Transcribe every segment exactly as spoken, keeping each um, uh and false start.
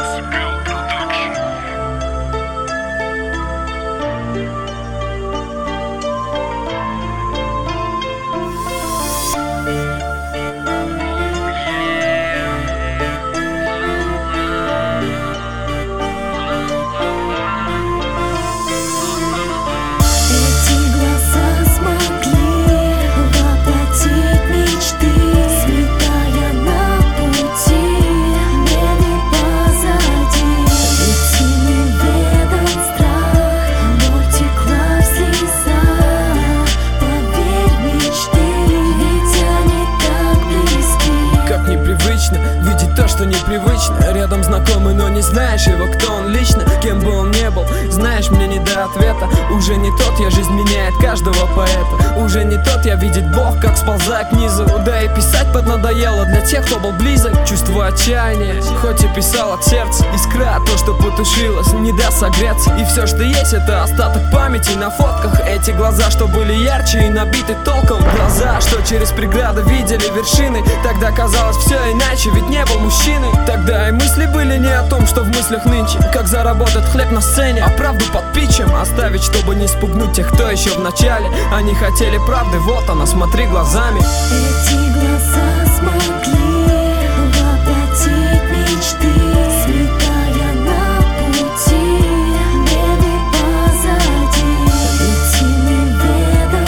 Видеть то, что непривычно. Рядом знакомый, но не знаешь его, кто он лично. Кем бы он ни был, знаешь, мне не до ответа. Уже не тот я, жизнь меняет каждого поэта. Уже не тот я, видит Бог, как сползая к низу. Да и писать поднадоело для тех, кто был близок. Чувство отчаяния, хоть и писал от сердца. Искра, то, что потушилось, не даст согреться. И все, что есть, это остаток памяти на фотках. Эти глаза, что были ярче и набиты толком. Глаза, что через преграды видели вершины. Тогда казалось все иначе, ведь не был мужчиной. Тогда и мысли были не о том, что в мыслях нынче. Как заработать хлеб на сцене, а правду под питчем оставить, чтобы не спугнуть тех, кто еще в начале. Они хотели правды, вот она, смотри глазами. Эти глаза смогли воплотить мечты, сметая на пути беды позади. Идти неведом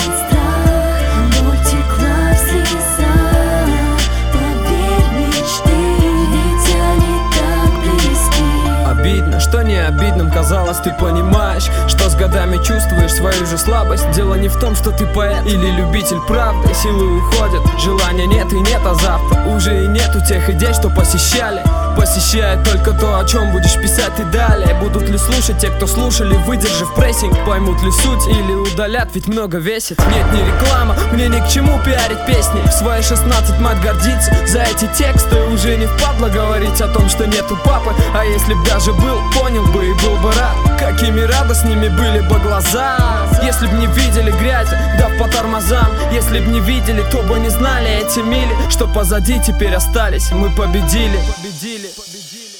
страх, боль текла в слезах. Поверь, мечты, ведь они так близки. Обидно, что не обидным казалось, ты понимаешь, что с годами чувствуешь свою же слабость. Дело не в том, что ты поэт или любитель правды. Силы уходят, желания нет и нет азарта. Уже и нету тех идей, что посещали. Посещает только то, о чем будешь писать и далее. Будут ли слушать те, кто слушали, выдержав прессинг? Поймут ли суть или удалят, ведь много весит. Нет, не реклама, мне ни к чему пиарить песни. В свои шестнадцать мать гордится. За эти тексты уже не впадло говорить о том, что нету папы. А если б даже был, понял бы и был бы рад. Какими радостными были бы глаза, если б не видели грязи, дав по тормозам. Если б не видели, то бы не знали эти мили, что позади теперь остались. Мы победили, победили, победили.